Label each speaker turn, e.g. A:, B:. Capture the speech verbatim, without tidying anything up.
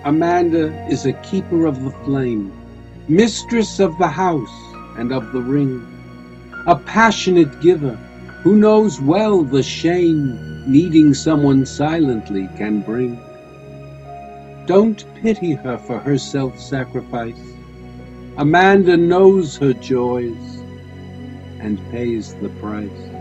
A: Amanda is a keeper of the flame, mistress of the house and of the ring, a passionate giver who knows well the shame needing someone silently can bring. Don't pity her for her self-sacrifice. Amanda knows her joys and pays the price.